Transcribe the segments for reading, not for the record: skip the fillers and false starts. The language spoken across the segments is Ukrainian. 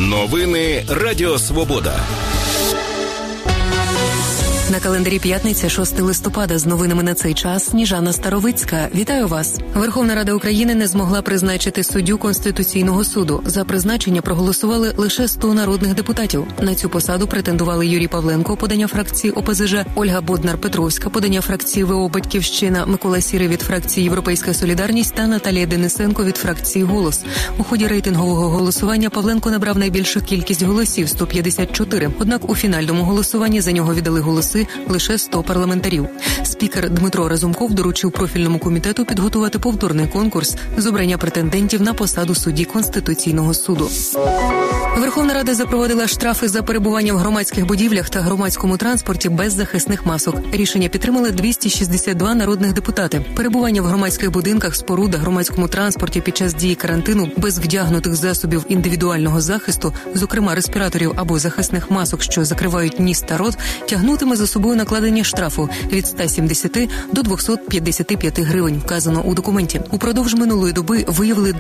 Новини Радіо Свобода. На календарі п'ятниця, 6 листопада. З новинами на цей час Сніжана Старовицька. Вітаю вас. Верховна Рада України не змогла призначити суддю Конституційного суду. За призначення проголосували лише 100 народних депутатів. На цю посаду претендували Юрій Павленко, подання фракції ОПЗЖ, Ольга Боднар-Петровська, подання фракції ВО «Батьківщина», Микола Сірий від фракції «Європейська солідарність» та Наталія Денисенко від фракції «Голос». У ході рейтингового голосування Павленко набрав найбільшу кількість голосів – 154. Однак у фінальному голосуванні за нього віддали голоси лише 100 парламентарів. Спікер Дмитро Разумков доручив профільному комітету підготувати повторний конкурс з обрання претендентів на посаду судді Конституційного суду. Верховна Рада запровадила штрафи за перебування в громадських будівлях та громадському транспорті без захисних масок. Рішення підтримали 262 народних депутати. Перебування в громадських будинках, спорудах, громадському транспорті під час дії карантину без вдягнутих засобів індивідуального захисту, зокрема респіраторів або захисних масок, що закривають ніс та рот, тягнутиме за собою накладення штрафу від 170 до 255 гривень, вказано у документі. Упродовж минулої доби виявили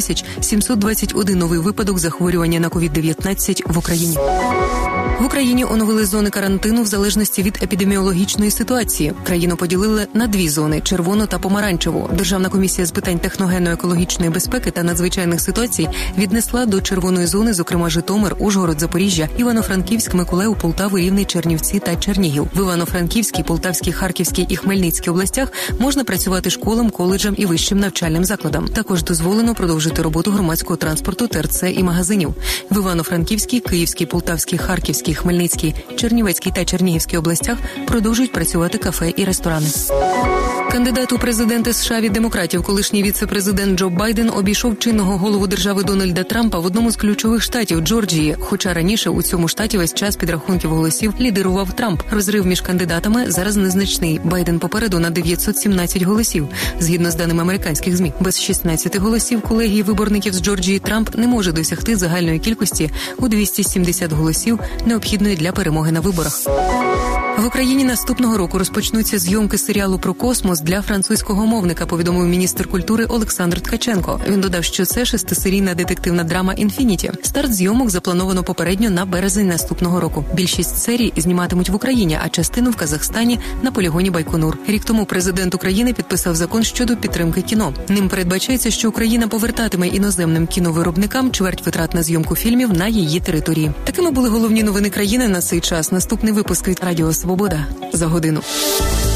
9721 новий випадок захворювання на COVID-19 в Україні. В Україні оновили зони карантину в залежності від епідеміологічної ситуації. Країну поділили на дві зони – червону та помаранчеву. Державна комісія з питань техногенно-екологічної безпеки та надзвичайних ситуацій віднесла до червоної зони, зокрема, Житомир, Ужгород, Запоріжжя, Івано-Франківськ, Миколаїв, Полтаву, Рівне, Чернівці та Чернігів. В Івано-Франківській, Полтавській, Харківській і Хмельницькій областях можна працювати школам, коледжам і вищим навчальним закладам. Також дозволено продовжити роботу громадського транспорту, ТРЦ і магазинів. В Івано-Франківській, Київській, Полтавській, Харківській, Хмельницькій, Чернівецькій та Чернігівській областях продовжують працювати кафе і ресторани. Кандидат у президенти США від демократів, колишній віце-президент Джо Байден, обійшов чинного голову держави Дональда Трампа в одному з ключових штатів – Джорджії. Хоча раніше у цьому штаті весь час підрахунків голосів лідирував Трамп. Розрив між кандидатами зараз незначний. Байден попереду на 917 голосів, згідно з даними американських ЗМІ. Без 16 голосів колегії виборників з Джорджії Трамп не може досягти загальної кількості у 270 голосів, необхідної для перемоги на виборах. В Україні наступного року розпочнуться зйомки серіалу про космос для французького мовника, повідомив міністр культури Олександр Ткаченко. Він додав, що це 6-серійна детективна драма «Інфініті». Старт зйомок заплановано попередньо на березень наступного року. Більшість серій зніматимуть в Україні, а частину в Казахстані на полігоні Байконур. Рік тому президент України підписав закон щодо підтримки кіно. Ним передбачається, що Україна повертатиме іноземним кіновиробникам чверть витрат на зйомку фільмів на її території. Такими були головні новини країни на цей час. Наступний випуск від Радіо Свобода за годину.